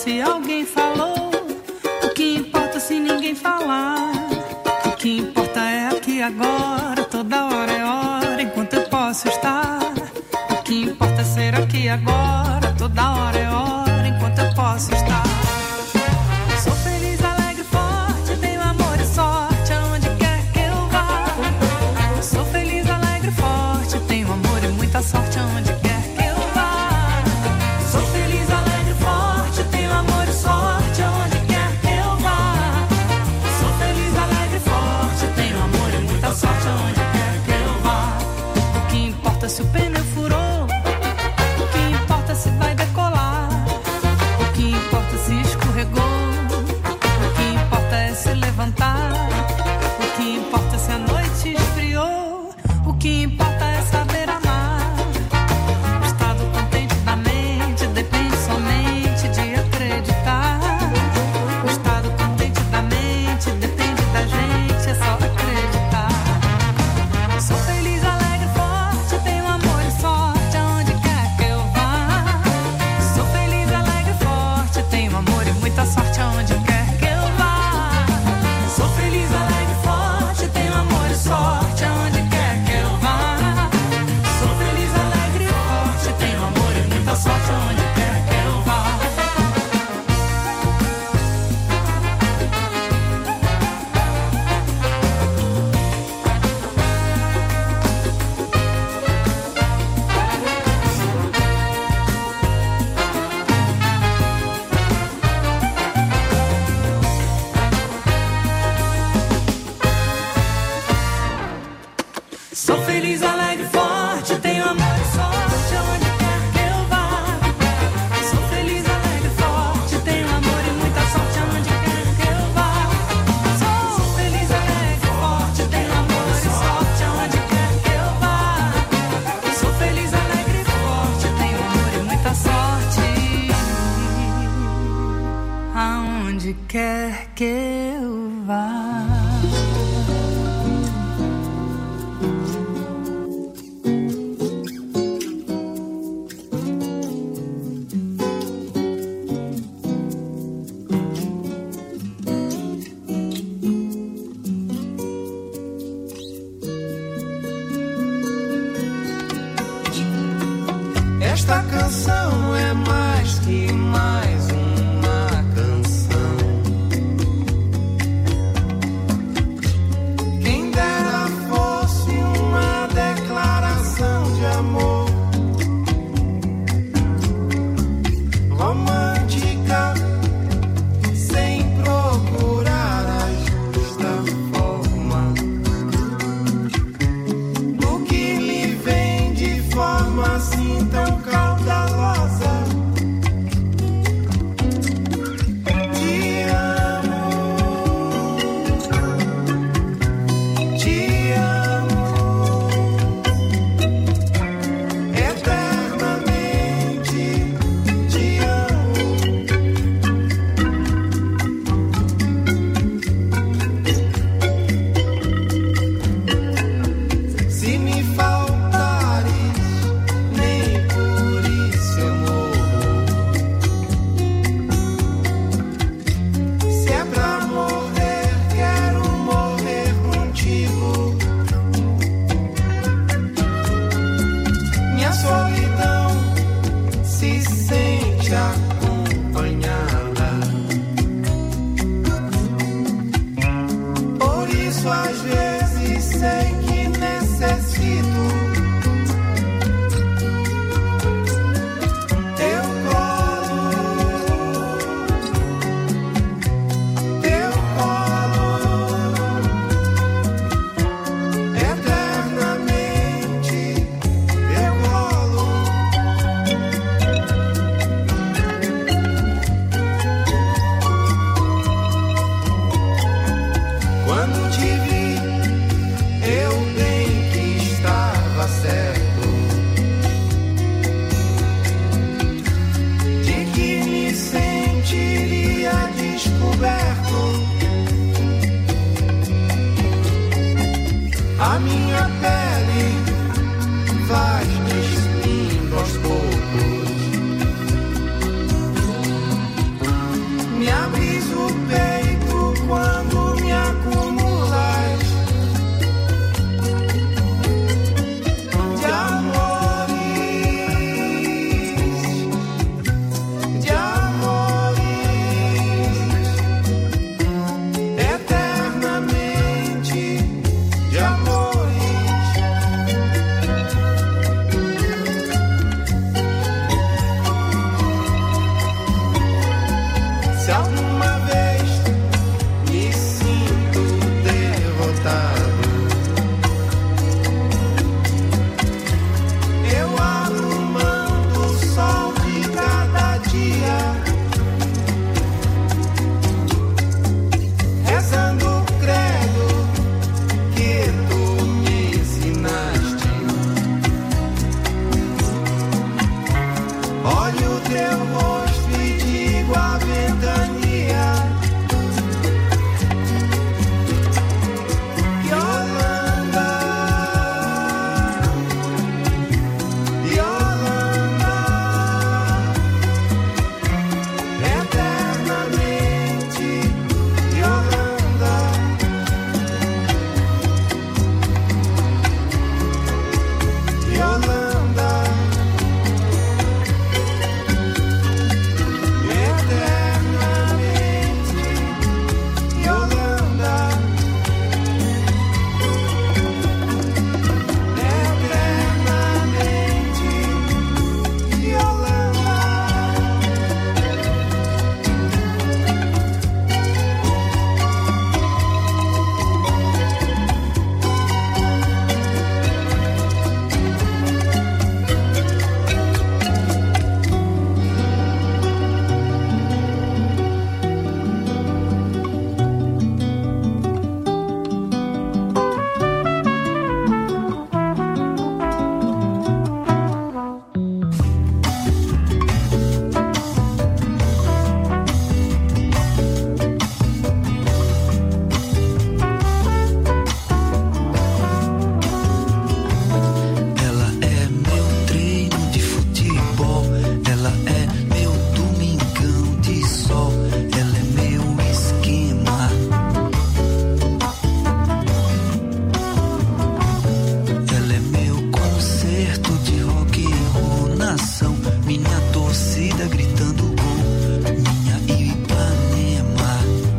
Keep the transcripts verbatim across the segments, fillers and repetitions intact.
se alguém falou. O que importa se ninguém falar? O que importa é aqui agora. Toda hora é hora enquanto eu posso estar. O que importa é ser aqui agora. Toda hora é hora enquanto eu posso estar. Sou feliz, alegre, forte, tenho amor e sorte aonde quer que eu vá. Sou feliz, alegre, forte, tenho amor e muita sorte aonde quer que eu vá. Sou feliz, alegre, forte, tenho amor e sorte aonde quer que eu vá. Sou feliz, alegre, forte, tenho amor e muita sorte aonde quer que eu vá. O que importa se o pneu furou? O que importa se vai decolar? O que importa se escorregou? O que importa é se levantar. O que importa se a noite esfriou? O que importa é saber amar. O estado contente da mente depende somente de acreditar. O estado contente da mente depende da gente, é só acreditar. Sou feliz, alegre, forte, tenho amor e sorte aonde quer que eu vá. Sou feliz, alegre, forte, tenho amor e muita sorte aonde quer que eu vá. Sou feliz, alegre, forte, tenho amor e sorte aonde quer que eu vá. Sou feliz, alegre, forte, tenho amor e muita sorte aonde quer que eu vá. Sou feliz, alegre, forte, tenho amor e sorte aonde quer que eu vá. Sou feliz, alegre, forte, tenho amor e muita sorte aonde quer que eu vá. Sou feliz, alegre, forte, tenho amor e sorte aonde quer que eu vá. Sou feliz, alegre, forte, tenho amor e muita sorte aonde quer que eu vá. Esta canção é mais que mais uma canção. Se alguma vez me sinto derrotado, eu abro mão do sol de cada dia, rezando o credo que tu me ensinaste. Olho teu rosto e digo a ventania: Yolanda, Yolanda, eternamente Yolanda, Yolanda, eternamente Yolanda, eternamente Yolanda. Ela é meu treino de futebol, ela é meu domingão de sol, ela é meu esquema, ela é meu concerto de rock and roll, nação, minha torcida gritando gol, minha Ipanema.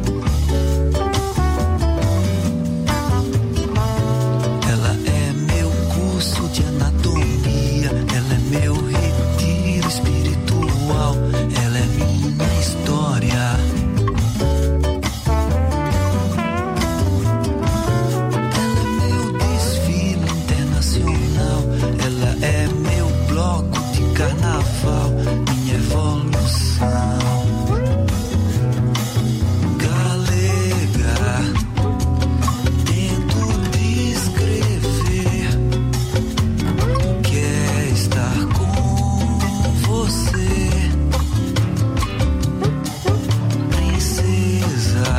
Ela é meu curso de anatomia, ela é meu retiro espiritual, ela é minha história. Ela é meu desfile internacional, ela é meu bloco de carnaval, minha evolução. Galega, tento descrever, quer estar com você, princesa.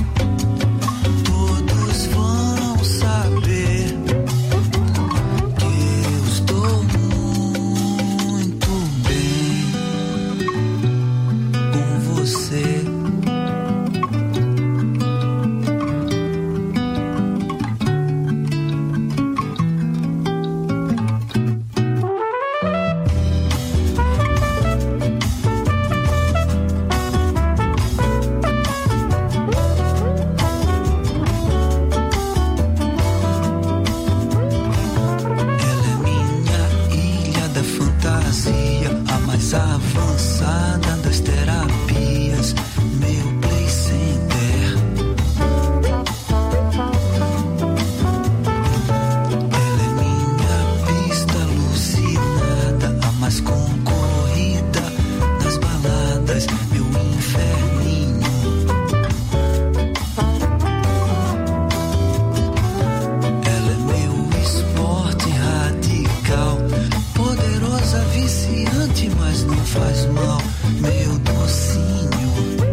Todos vão saber que eu estou muito bem com você. Ela é minha ilha da fantasia, a mais avançada das terapias, meu play center. Ela é minha pista alucinada, a mais concorrida das baladas, meu inferninho. Ela é meu esporte radical, poderosa, viciante, mas não faz mal, meu docinho.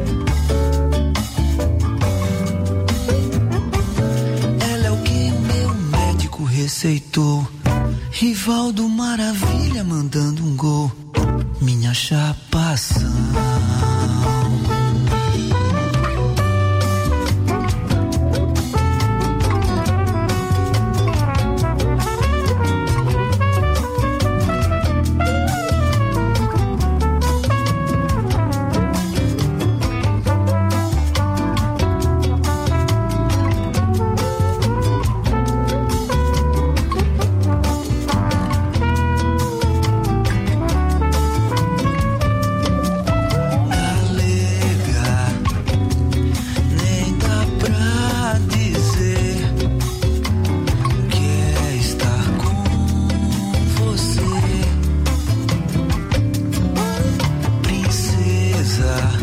Ela é o que meu médico receitou, Rivaldo Maravilha mandando um gol, minha chapação.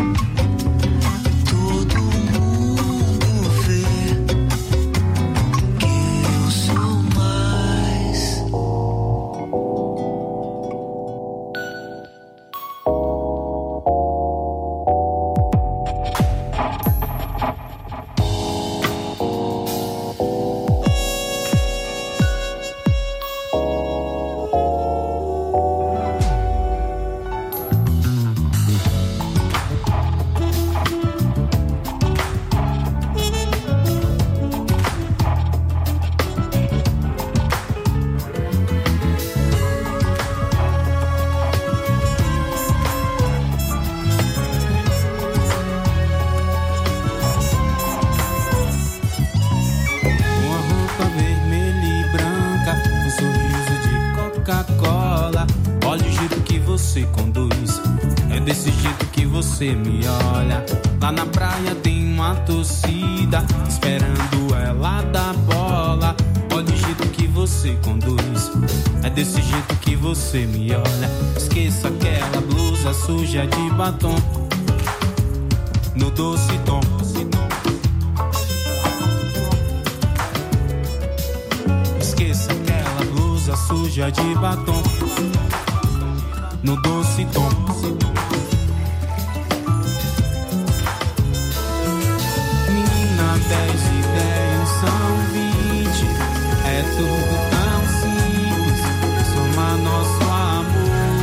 Você me olha, lá na praia tem uma torcida esperando ela dar bola. Olha o jeito que você conduz, é desse jeito que você me olha. Esqueça aquela blusa suja de batom, no doce tom. Esqueça aquela blusa suja de batom, no doce tom. Dez e dez são vinte, é tudo tão simples, soma nosso amor.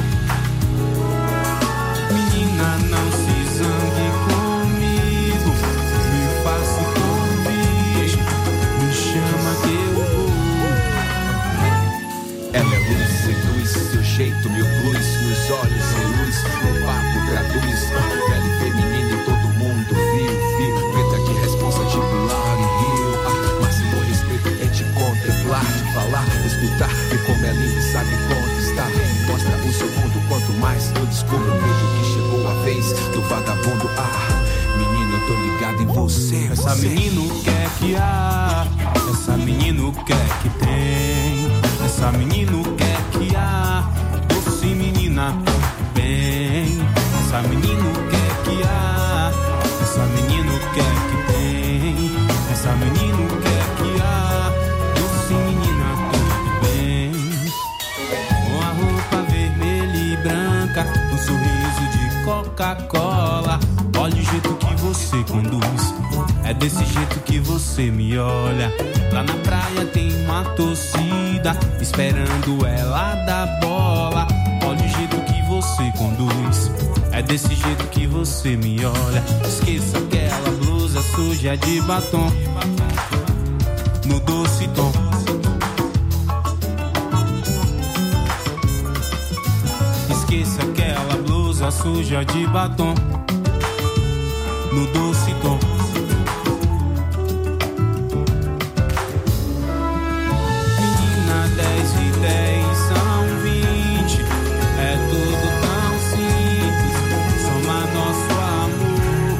Menina, não se zangue comigo, me faça um convite, me chama que eu vou. Ela é luz, seduz, seu jeito mil luz, nos olhos sem luz, no papo traduz, pele feminina e todo mundo viu, viu, preta de responsa de pular em rio, ah, máximo respeito é de contemplar, de falar, escutar, ver como é lindo e sabe conquistar, mostra o seu mundo, quanto mais eu descubro, vejo que chegou a vez do vagabundo, ah, menino, eu tô ligado em você, essa você. menino quer que há, essa menino quer que tem, essa menino quer que há, doce menina, bem, essa menino quer que há, essa menino quer que tem, essa menino quer que há, doce menina, tudo bem. Com a roupa vermelha e branca, um sorriso de Coca-Cola. Olha o jeito que você conduz, é desse jeito que você me olha. Lá na praia tem uma torcida esperando ela dar bola. Olha o jeito que você conduz, é desse jeito que você me olha. Esqueça aquela blusa suja de batom, no doce tom. Esqueça aquela blusa suja de batom, no doce tom. Menina, dez e dez são vinte, é tudo tão simples, soma nosso amor.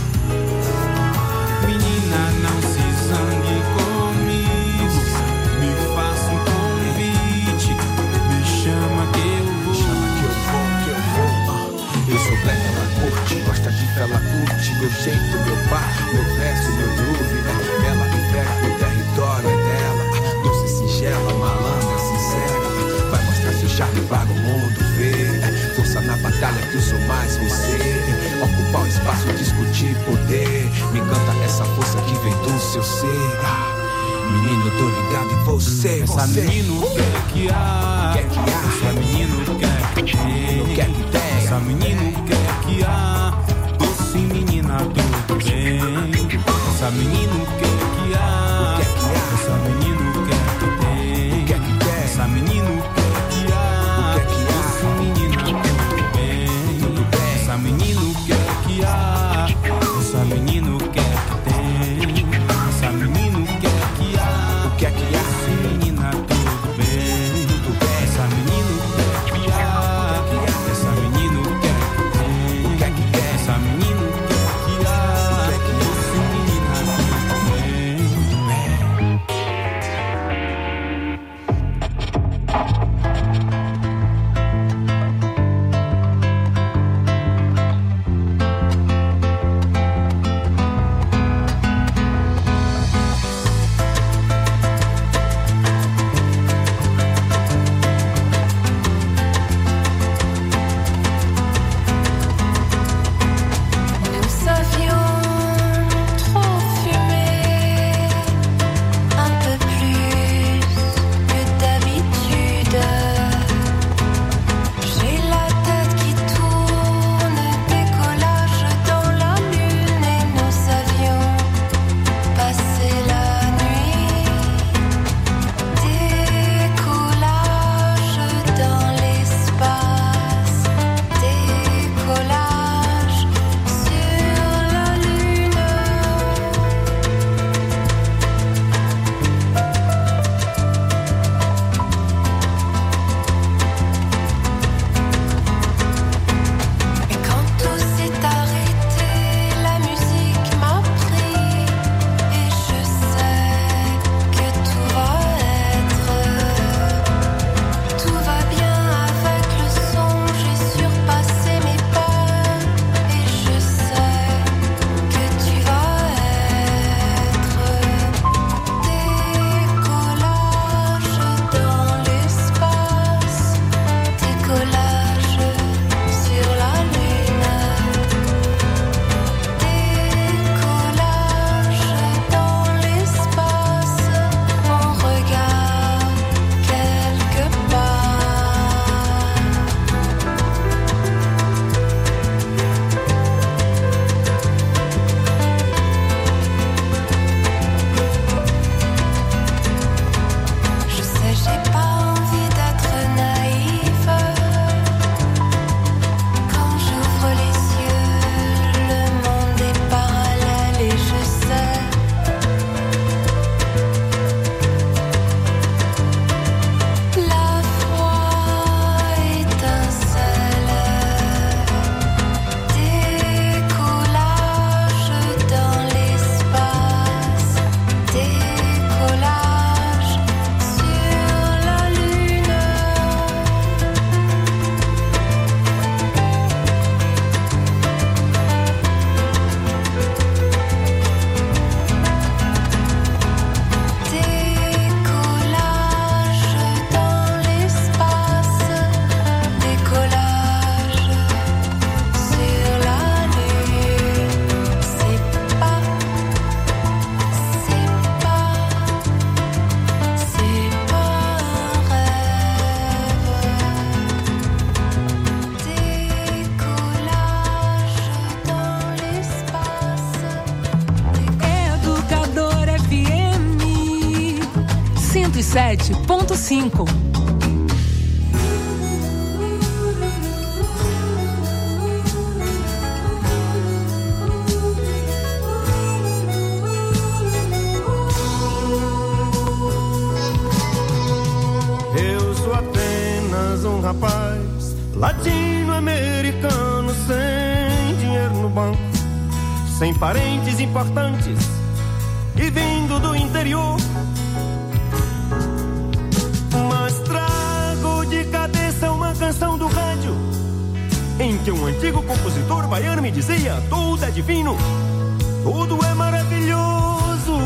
Menina, não se zangue comigo, me faça um convite, me chama que eu vou. Chama que eu vou, que eu vou, ah. Eu sou black, ela curte, gosta de ela curte, meu jeito, meu bar, meu verso, meu groove, né? Ela entrega o território, é dela, ah, doce, singela, malandra, sincera, vai mostrar seu charme para o mundo ver, é, força na batalha que eu sou mais você, ocupar o espaço, discutir poder, me encanta essa força que vem do seu ser, ah, menino, eu tô ligado em você, essa você. menino quer que há, quer que há, essa menino quer que tem, quer que tem, essa menino quer que há, doce menina, tudo bem. Essa menino quer que há, essa menino quer que tem, essa menino quer que há, doce menina, tudo bem. Essa menino quer que há, essa menino quer que tem, essa menino quer que há, o que é que há, doce menina, tudo bem. Essa menino quer que há, essa menino quer que tem, essa menino quer que há, doce menina, tudo sete ponto cinco. Eu sou apenas um rapaz latino-americano sem dinheiro no banco, sem parentes importantes e vindo do interior. Mas trago de cabeça uma canção do rádio em que um antigo compositor baiano me dizia: tudo é divino, tudo é maravilhoso.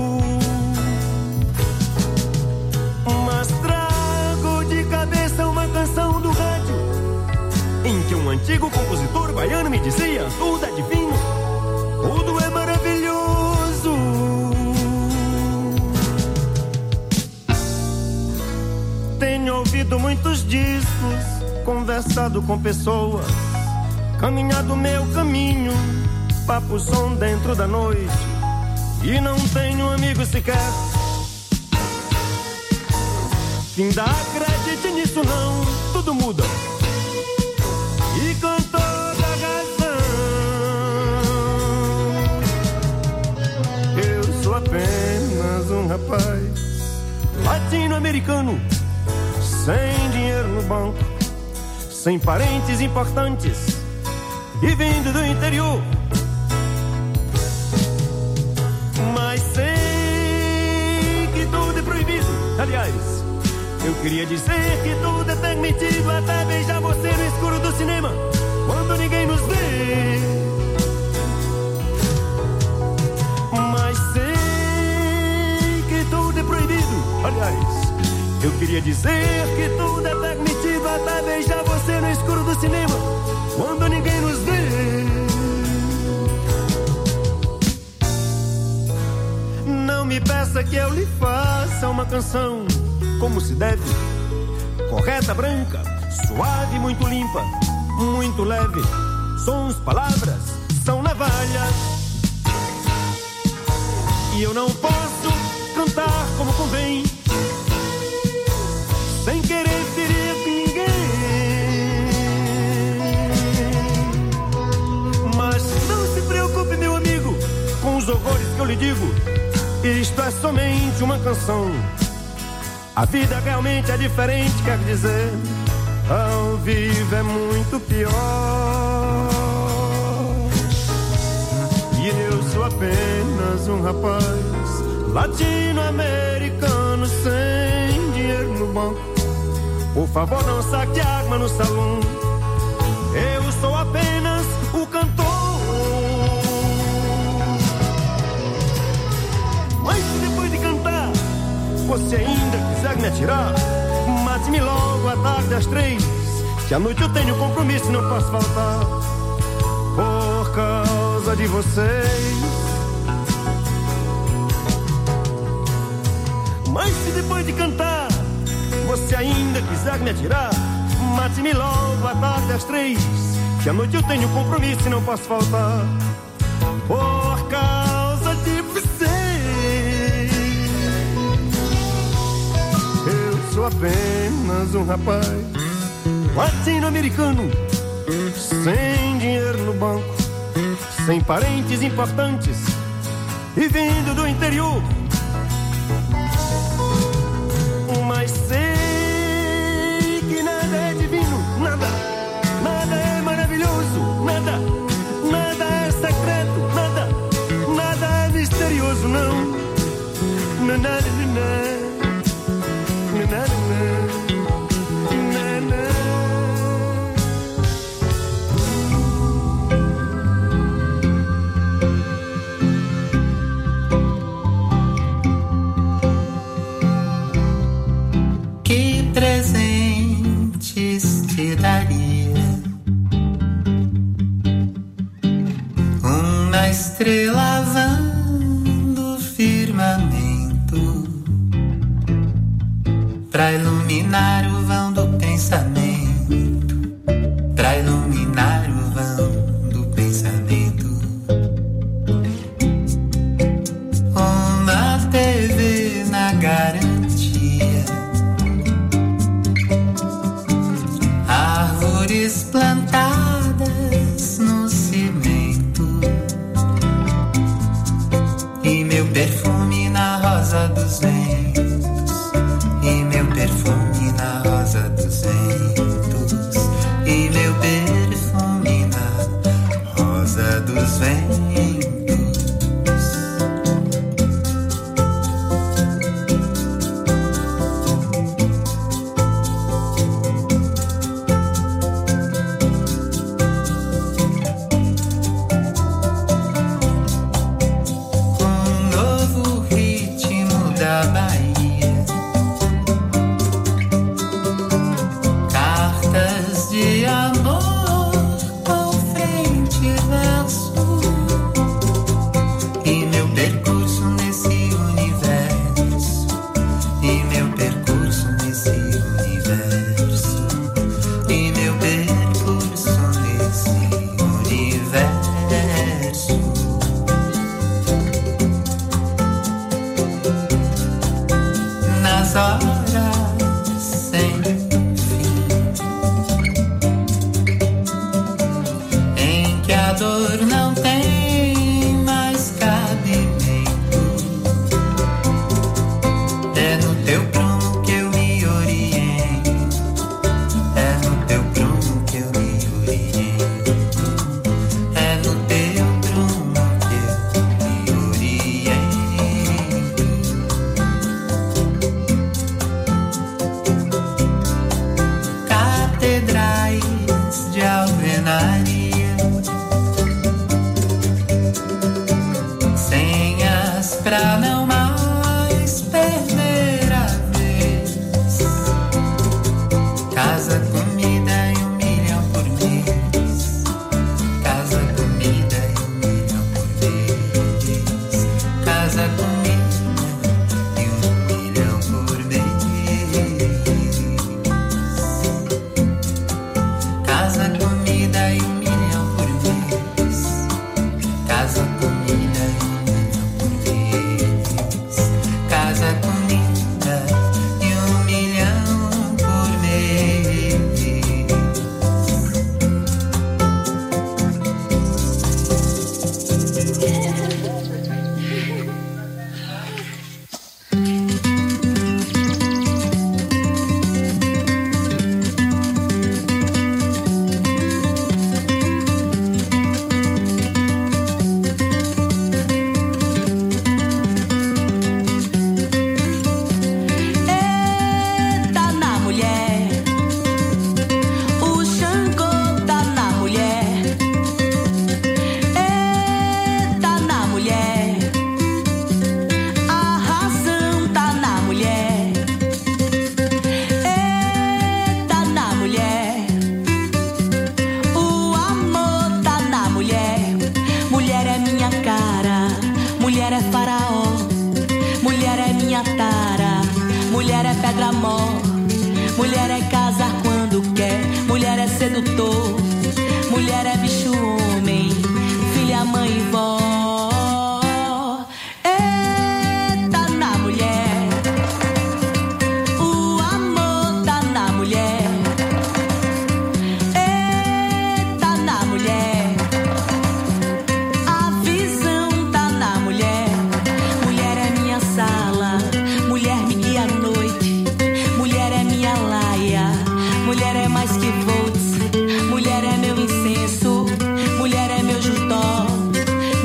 Mas trago de cabeça uma canção do rádio em que um antigo compositor baiano me dizia: tudo é divino, tudo é maravilhoso. Tenho ouvido muitos discos, conversado com pessoas, caminhado meu caminho, papo som dentro da noite, e não tenho amigo sequer. Ainda acredite nisso não, tudo muda, e com toda razão. Eu sou apenas um rapaz latino-americano, sem dinheiro no banco, sem parentes importantes e vindo do interior. Mas sei que tudo é proibido. Aliás, eu queria dizer que tudo é permitido, até beijar você no escuro do cinema, quando ninguém nos vê. Mas sei que tudo é proibido. Aliás, eu queria dizer que tudo é permitido, até beijar você no escuro do cinema, quando ninguém nos vê. Não me peça que eu lhe faça uma canção como se deve, correta, branca, suave, muito limpa, muito leve. Sons, palavras, são navalhas, e eu não posso cantar como convém, sem querer ferir ninguém. Mas não se preocupe, meu amigo, com os horrores que eu lhe digo. Isto é somente uma canção. A vida realmente é diferente, quer dizer, ao vivo é muito pior. E eu sou apenas um rapaz latino-americano sem dinheiro no banco. Por favor, não saque água no salão. Eu sou apenas o cantor. Mas se depois de cantar você ainda quiser me atirar, mate-me logo à tarde às três, que à noite eu tenho compromisso e não posso faltar. Por causa de vocês. Mas se depois de cantar você ainda quiser me atirar, mate-me logo à tarde às três, que à noite eu tenho compromisso e não posso faltar. Por causa de vocês. Eu sou apenas um rapaz latino-americano, sem dinheiro no banco, sem parentes importantes e vindo do interior. Mas sei que nada é divino, nada, nada é maravilhoso, nada, nada é secreto, nada, nada é misterioso, não. Não, não, não, não. Não, não, não, não. Que presentes te daria? Uma estrela vando o firmamento, pra iluminar o vão do pensamento, pra iluminar o vão do pensamento. Uma T V na garantia rosa dos ventos, e meu perfume na rosa dos ventos, e meu perfume na rosa dos ventos. Mulher é meu incenso, mulher é meu jutó,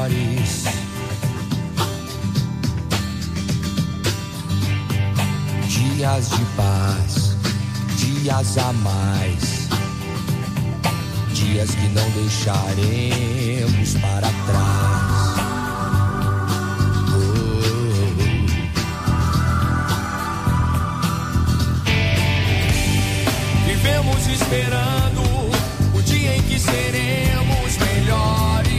melhores. Dias de paz, dias a mais, dias que não deixaremos para trás. Vivemos esperando o dia em que seremos melhores,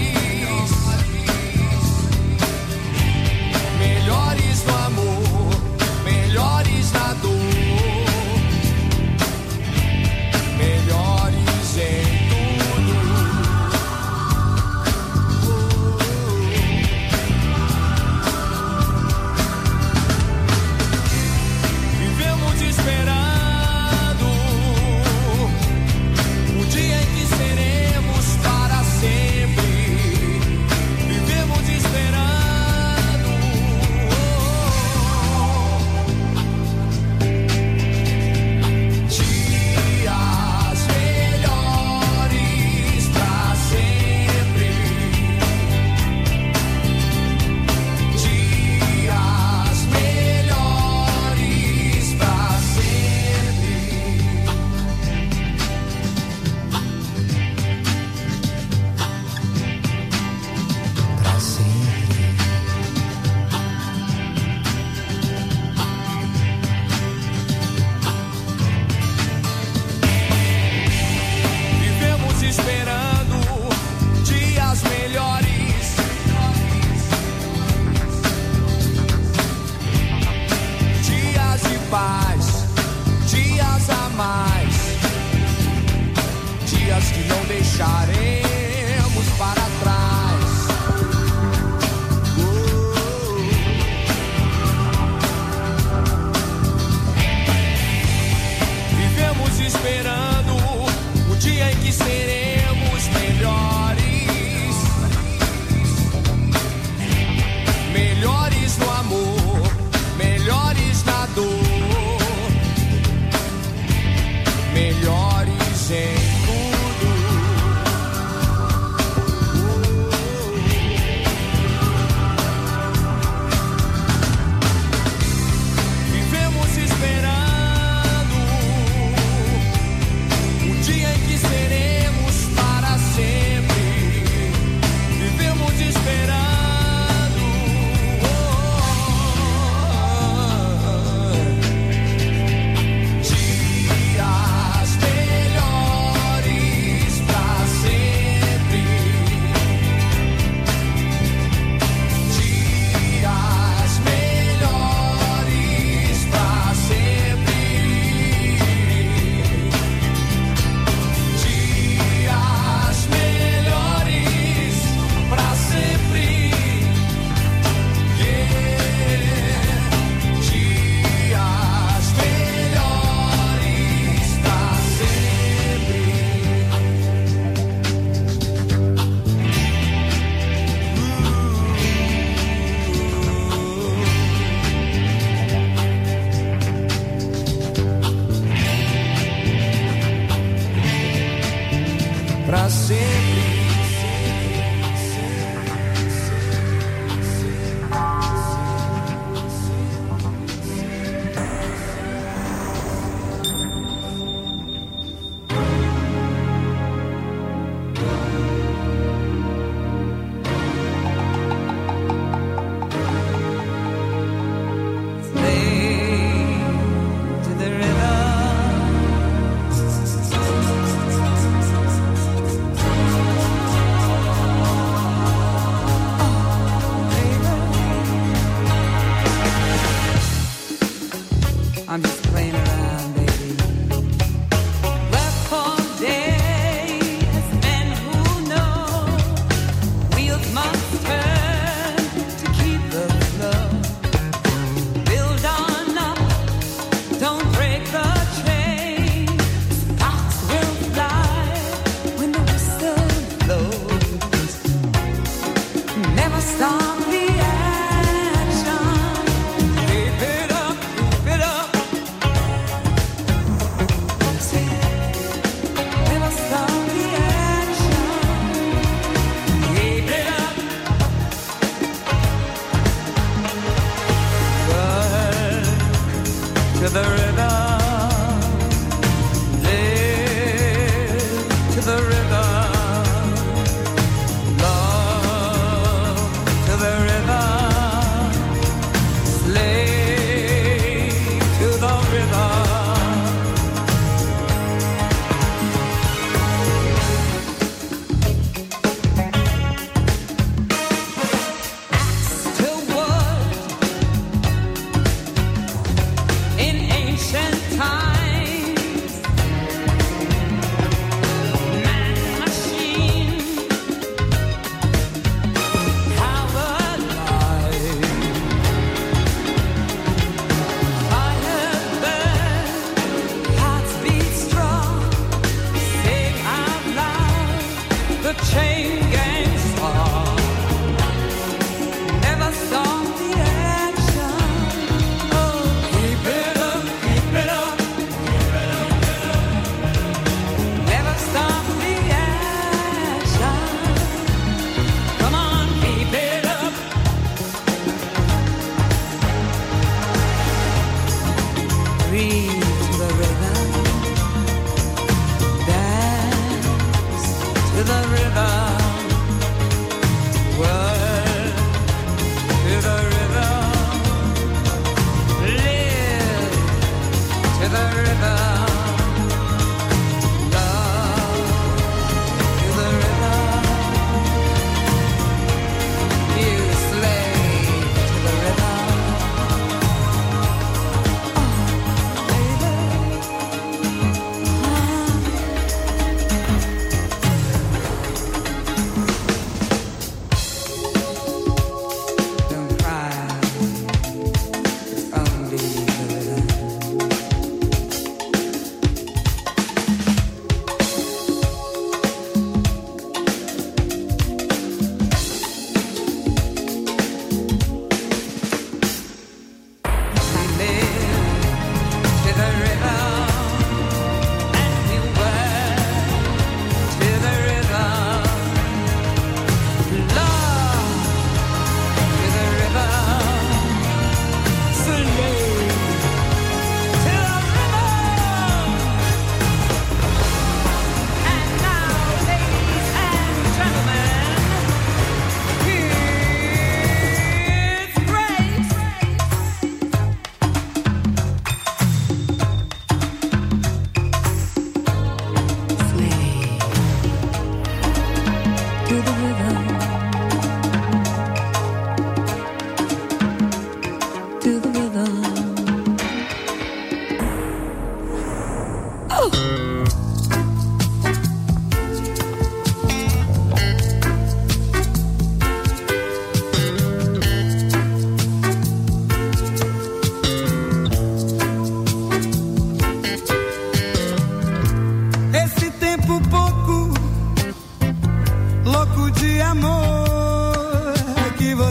melhores no amor, melhores na dor, melhores em deixaremos para trás. Oh. Vivemos esperando o dia em que seremos melhores, melhores no amor, melhores na dor, melhores em pra sempre. I'm just playing around, baby. Left for days, men who know wheels must turn to keep the flow. Build on up, don't break the train. Sparks will fly when the whistle blows. Never stop the action. Keep it up, keep it up. Never stop the action. Keep it up,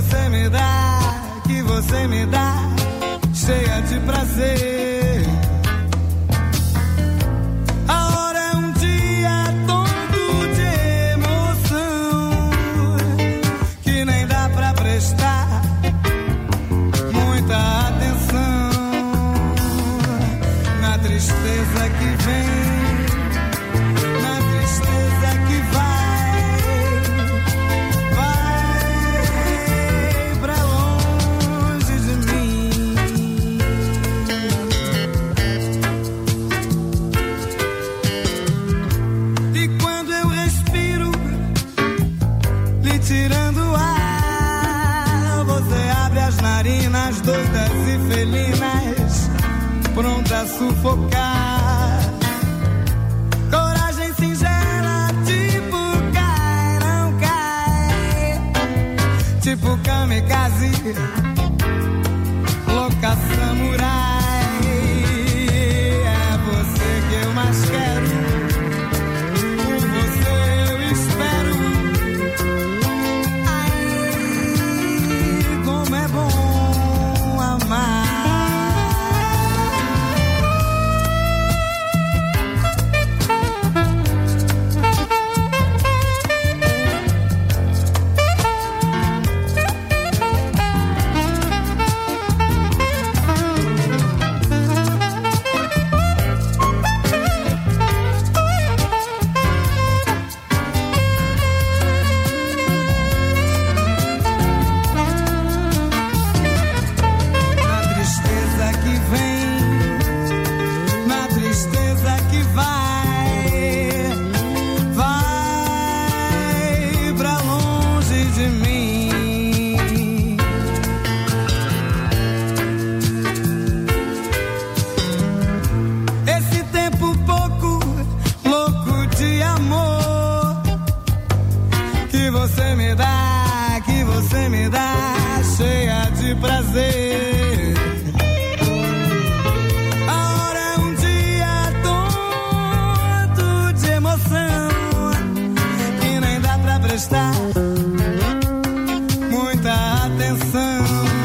você me dá, que você me dá, cheia de prazer. A hora é um dia todo de emoção, que nem dá pra prestar muita atenção na tristeza que vem. Narinas doidas e felinas, pronta a sufocar. Coragem singela, tipo cai, não cai. Tipo kamikaze, louca samurai. É você que eu mais quero, por você eu espero. Prazer. A hora é um dia todo de emoção, que nem dá pra prestar muita atenção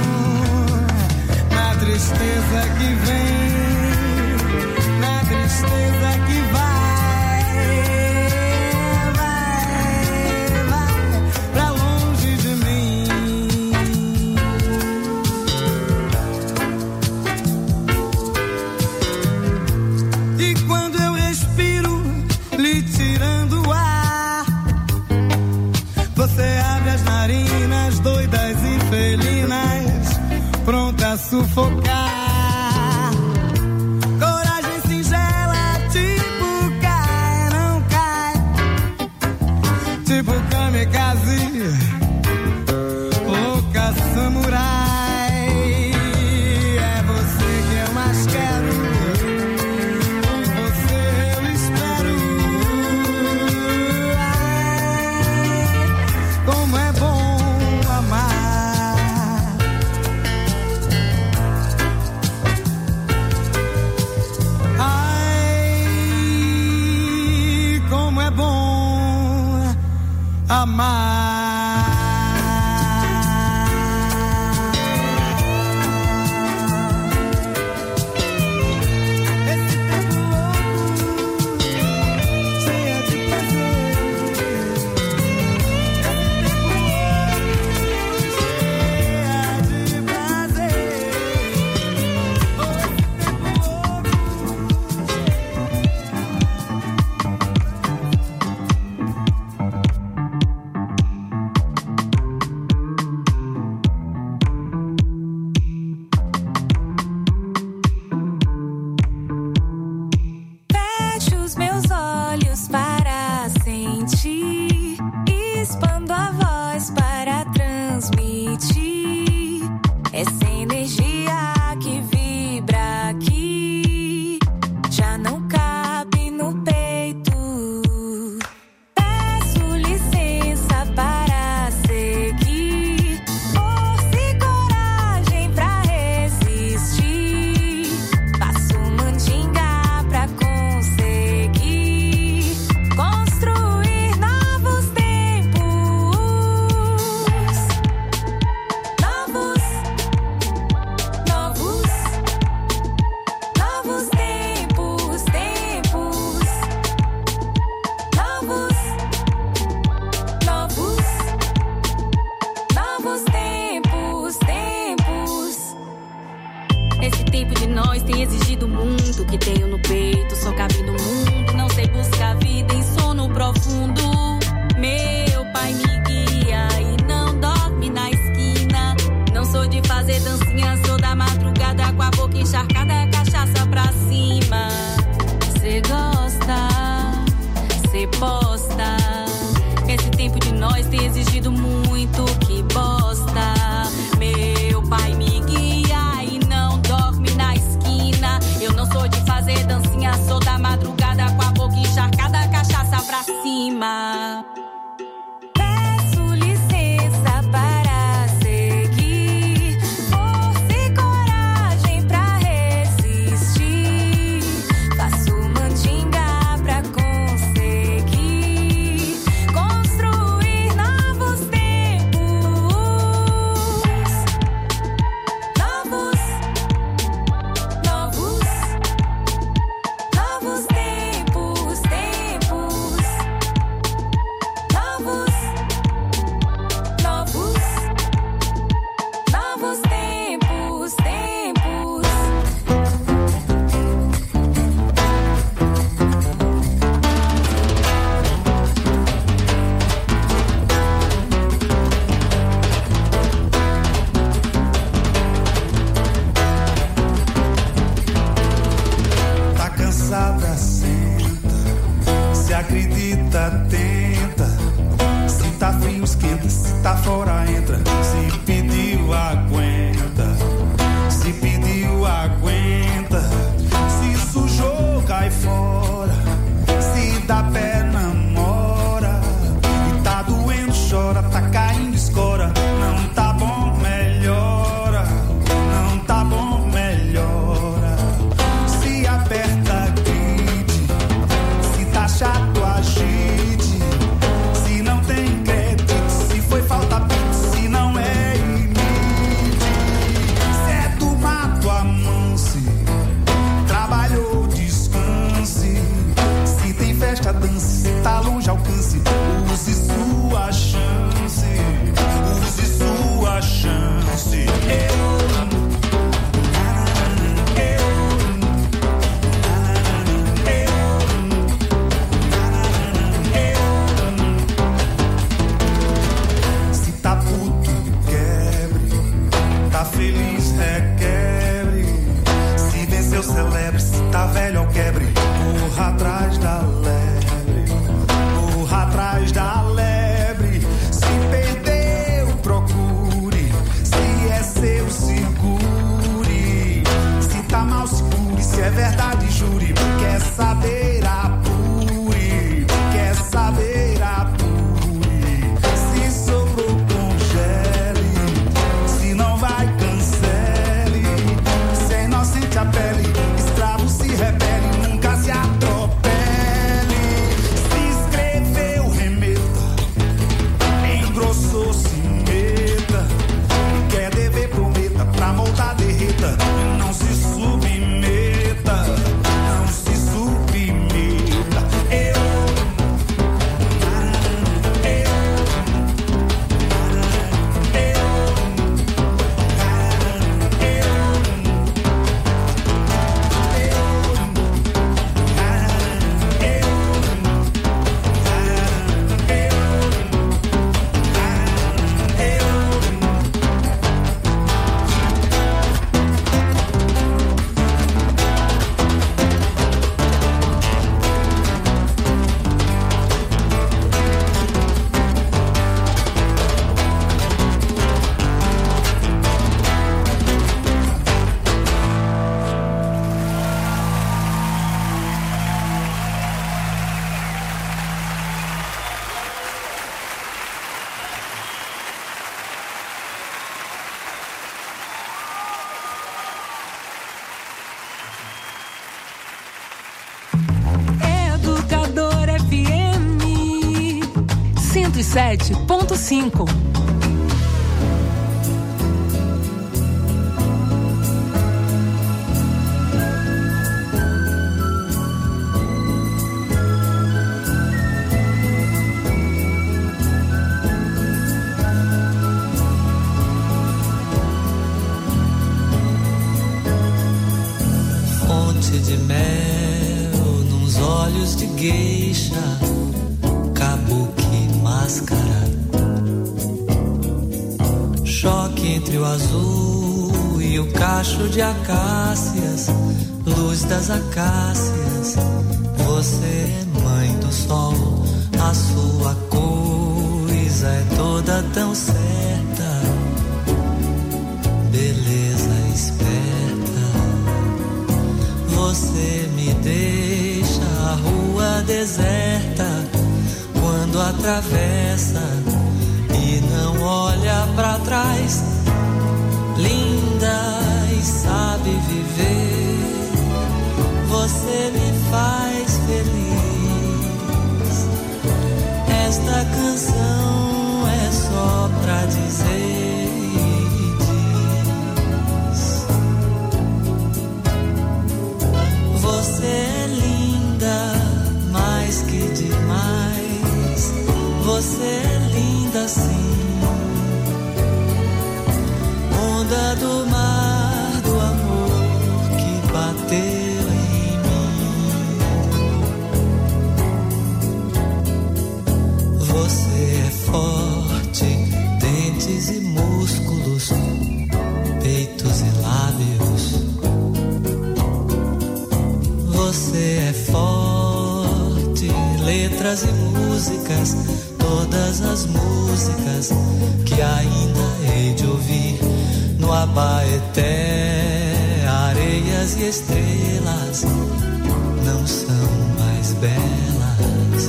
na tristeza que vem, na tristeza que vai, vai, vai pra longe de mim. Tirando o ar, você abre as narinas doidas e felinas, pronta a sufocar. Coragem singela, tipo cai, não cai. Tipo kamikaze, louca samurai. É você que eu mais quero, por você eu espero. Como é bom amar. tem exigido muito, que tenho no peito, só cabe no mundo. Não sei buscar vida em sono profundo. Meu pai me guia e não dorme na esquina. Não sou de fazer dancinha, sou da madrugada com a boca encharcada, cachaça pra cima. Cê gosta, cê posta. Esse tempo de nós tem exigido muito, que bosta. Meu pai me guia e não dorme na esquina. Eu não sou de fazer dancinha, sou da madrugada com a boca encharcada, cachaça pra cima. Peço licença para seguir, força e coragem pra resistir. Faço mandinga pra conseguir construir novos tempos. Novos, novos, novos tempos, tempos. Novos, novos, novos tempos, tempos. Tá cansada, senta. Se acredita, tenta. Se tá frio, esquenta. Se tá fora, entra. Se pediu, aguenta. Se pediu, aguenta. Se sujou, cai fora. Se dá pé, namora. E tá doendo, chora. Tá caindo, escora. Não tá bom, melhora. Não tá bom, melhora. Se aperta, grite. Se tá chato, agite. Se não tem crédito, se foi falta pito, se não é imite. Se é do mato, amance. Trabalhou, descanse. Se tem festa, dance. Se tá longe, alcance. Use sua chance. Use sua chance. Eu Se tá puto, quebre. Tá feliz, requebre. Se venceu, celebre. Se tá velho, quebre. Corra atrás da lebre. Corra atrás da lebre. Se perdeu, procure. Se é seu, segure. Se tá mal, segure. Se é verdade, jure. Quer saber, apure. Quer saber, apure. Se sobrou, congele. Se não vai, cancele. Se é inocente, a pele. Escravo, se rebele. Nunca se atropele. Se escreveu, remeta. Engrossou, se meta. Quer dever, prometa. Pra moldar, derreta. Não se submeta. Não se submeta. Eu Educador F M cento e sete ponto cinco. de mel nos olhos de geisha, kabuki máscara, choque entre o azul e o cacho de acácias, luz das acácias. Você é mãe do sol, a sua coisa é toda tão certa, beleza esperta. Você me deixa a rua deserta quando atravessa e não olha pra trás. Linda e sabe viver, você me faz feliz. Esta canção é só pra dizer e diz: você é linda, mais que demais. Você é linda sim, onda do mar do amor que bateu em mim. Você é forte, dentes e músculos, peitos e lábios. Você é forte, letras e músicas, todas as músicas que ainda hei de ouvir no Abaeté. Areias e estrelas não são mais belas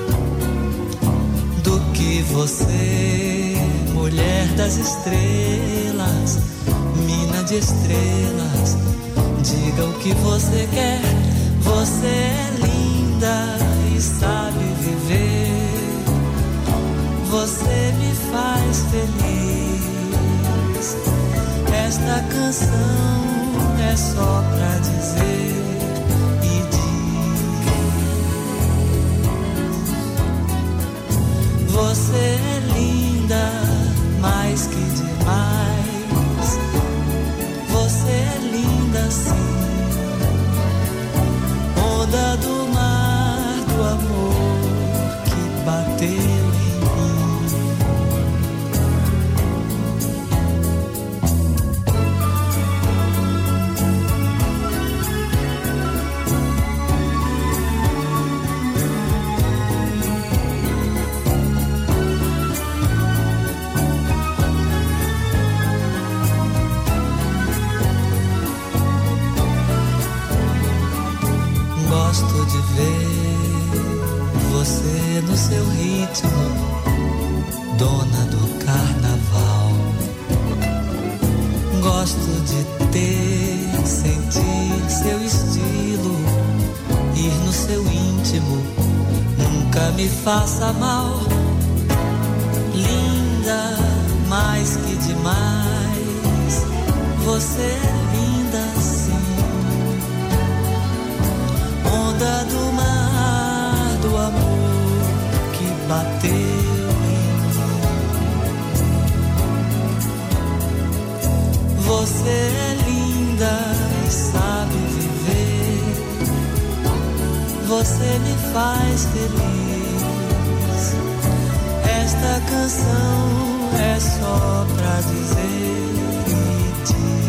do que você, mulher das estrelas, mina de estrelas. Diga o que você quer, você é linda e sabe viver. Você me faz feliz. Esta canção é só pra dizer e diz: você é linda, mais que demais. Você é linda sim, onda do mar do amor que bateu. Gosto de ver você no seu ritmo, dona do carnaval. Gosto de ter, sentir seu estilo, ir no seu íntimo, nunca me faça mal. Linda, mais que demais, você é linda sim. Onda do mar do amor que bateu em mim. Você é linda e sabe viver. Você me faz feliz. Esta canção é só pra dizer e diz: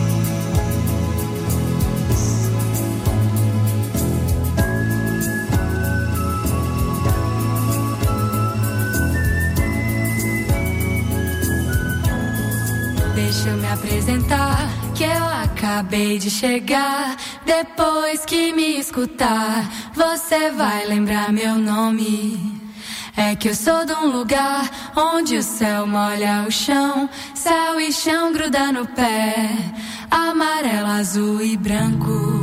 deixa eu me apresentar, que eu acabei de chegar. Depois que me escutar, você vai lembrar meu nome. É que eu sou de um lugar onde o céu molha o chão, céu e chão gruda no pé, amarelo, azul e branco.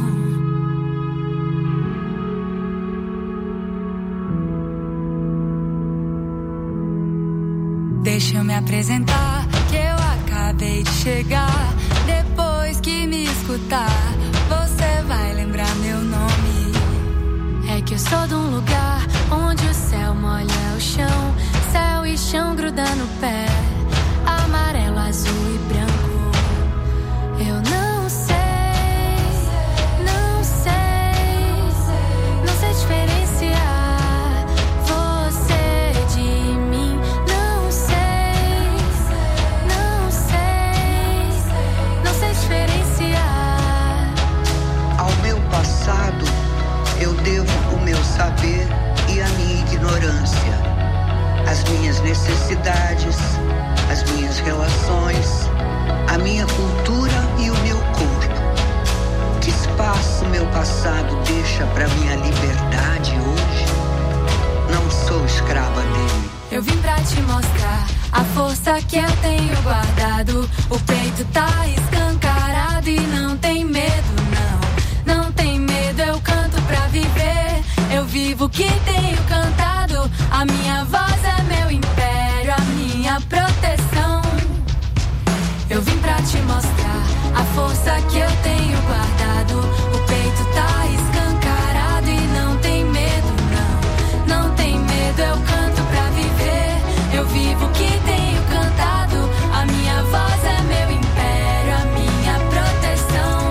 Deixa eu me apresentar, que eu acabei de chegar. Depois que me escutar, você vai lembrar meu nome. É que eu sou de um lugar onde o céu molha o chão, céu e chão gruda no pé, amarelo, azul e branco. Eu não sei, não sei minha cultura e o meu corpo. Que espaço meu passado deixa pra minha liberdade hoje? Não sou escrava dele. Eu vim pra te mostrar a força que eu tenho guardado. O peito tá escancarado e não tem medo, não. Não tem medo, eu canto pra viver. Eu vivo o que tenho cantado. A minha voz é meu império, a minha proteção. Eu vim pra te mostrar a força que eu tenho guardado. O peito tá escancarado e não tem medo, não. Não tem medo, eu canto pra viver. Eu vivo o que tenho cantado. A minha voz é meu império, a minha proteção.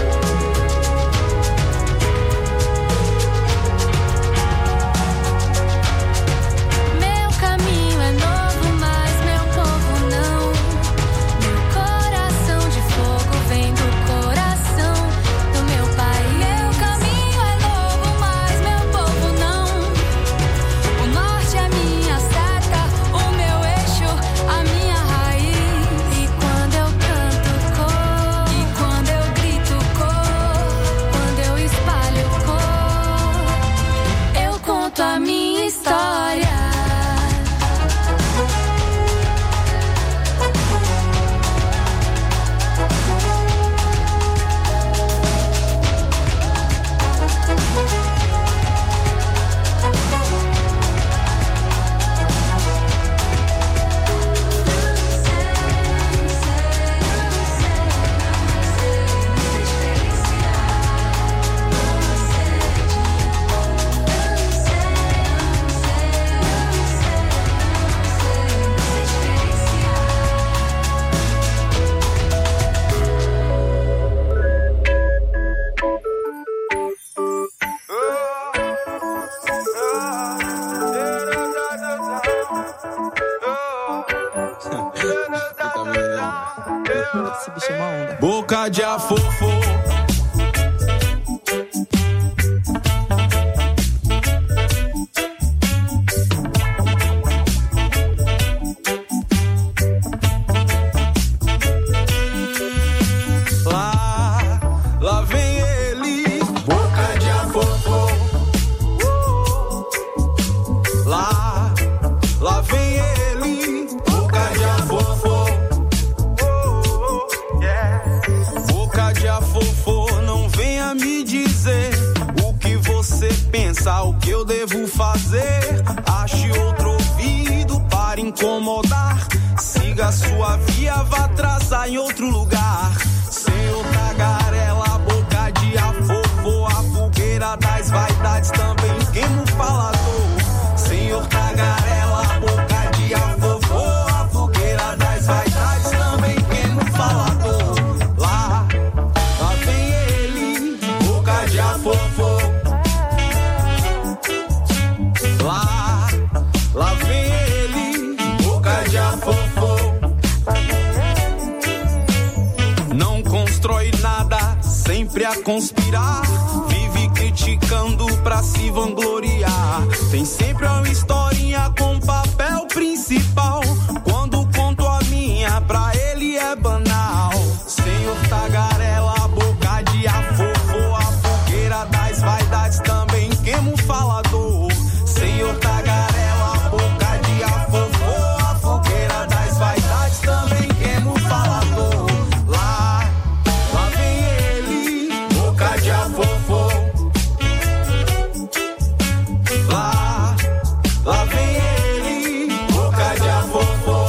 Meu caminho é novo, mas meu povo não. Meu coração de fogo vem do coração do meu pai. Meu caminho é novo, mas meu povo não. O norte é minha seta, o meu eixo, a minha raiz. E quando eu canto cor, e quando eu grito cor, quando eu espalho cor, eu conto a minha história. Esse bicho é uma onda. Boca de afofo. Lá, lá vem ele. Boca de afofo. Lá, lá vem ele. Boca de afofo. Boca de afofo, não venha me dizer o que você pensa, o que eu devo fazer. Ache outro ouvido para incomodar. Siga sua via, vá atrasar em outro lugar. Senhor tagarela, boca de afofo, a fogueira das vaidades também queima o falador. Senhor tagarela, boca de afofo, a fogueira das vaidades também queima o falador. Lá, lá vem ele, boca de afofo. Lá, lá vem ele, boca de afofo. Não constrói nada, sempre a conspirar. Vive criticando pra se vangloriar. Tem sempre uma historinha com papel principal. Quando conto a minha, pra ele é banal. Senhor tagarela, boca de afofo, a fogueira das vaidades também queima o falador. Senhor tagarela, boca de afofo, a fogueira das vaidades também queima o falador. Lá, lá vem ele, boca de afofo. Lá, lá vem ele, boca de afofo.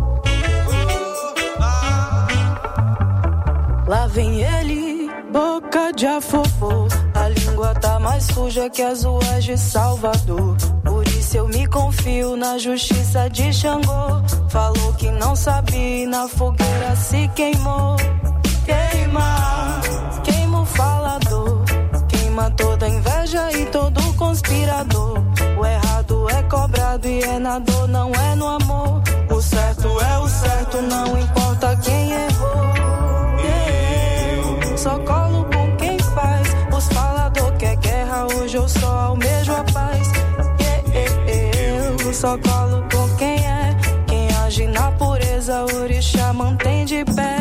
Lá vem ele, boca de afofo. A língua tá mais suja que as ruas de Salvador. Por isso eu me confio na justiça de Xangô. Falou que não sabia e na fogueira se queimou. Queima, queima o falador. Queima toda inveja e todo conspirador. O errado é cobrado e é na dor, não é no amor. O certo é o certo, não importa quem errou. Eu só colo com quem faz. Os falador quer guerra, hoje eu só almejo a paz. Eu só colo com quem é. Quem age na pureza, orixá mantém de pé.